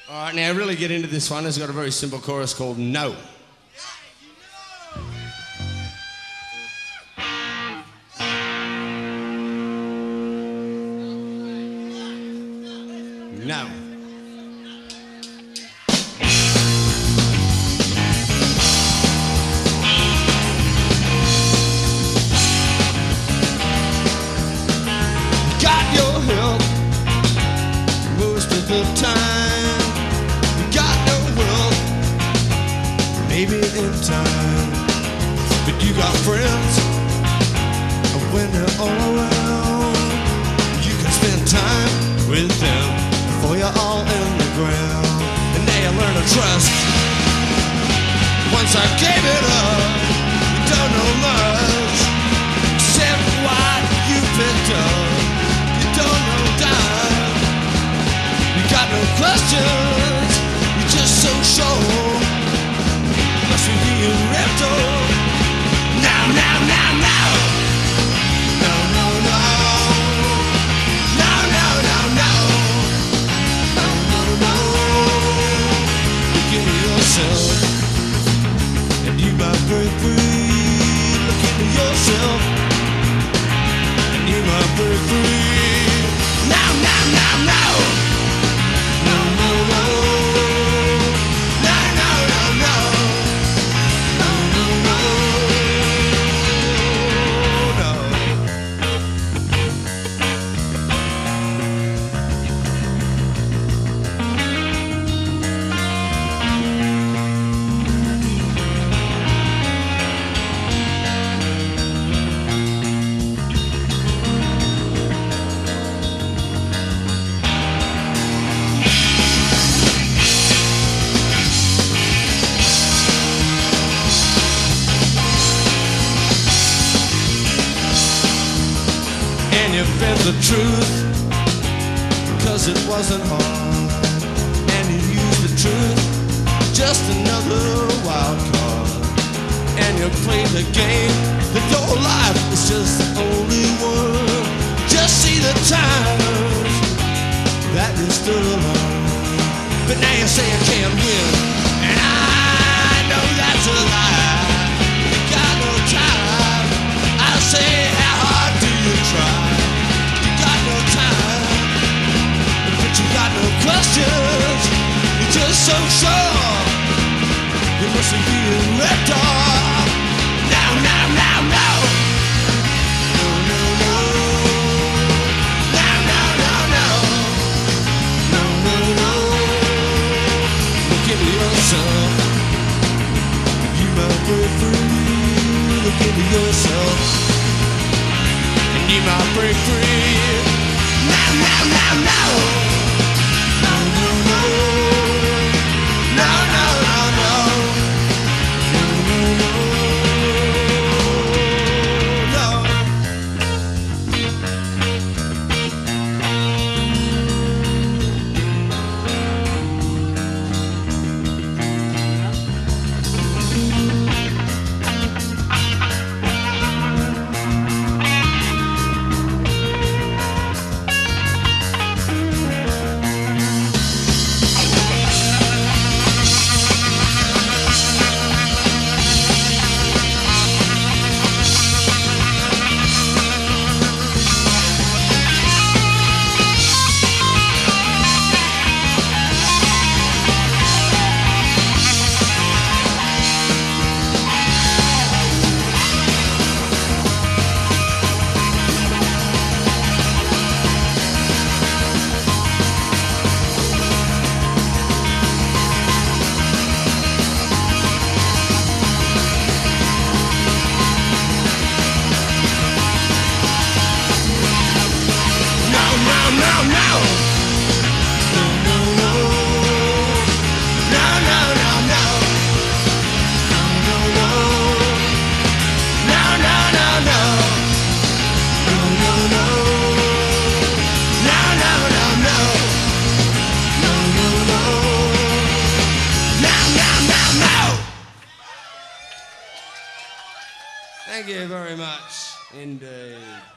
All right, now really get into this one. It's got a very simple chorus called No. No. Got your help most of the time. You got no wealth, maybe in time, but you got friends, and when they're all around, you can spend time with them before you're all in the ground. And now you learn to trust. Once I gave it up, you don't know much except what you picked up. You don't know dime. You got no questions. You're just so sure. Must be being ripped off. Now, now, now, now. No, no, no. No, no, no, no. No, no, no. Look into yourself, and you might break free. Look into yourself, and you might break free. Now, now, now, now. No, no, no. No, no, no, no. No, no, no. And you bent the truth, cause it wasn't hard. And you used the truth, just another wild card. And you played the game, that your life is just the only one. Just see the times that you stood alone. But now you say you can't win, and I know that's a lie. You got no time. I say, how hard do you try? You got no time, but you got no questions. You're just so sure. You must be being ripped off. Now, now, now, now. No, no, no. No, no, no, no. No, no, no. Look into yourself, you might break free. Look into yourself, and you might break free. Now, now, now, now. No, no, no. No, no, no, no. No, no, no. Thank you very much indeed.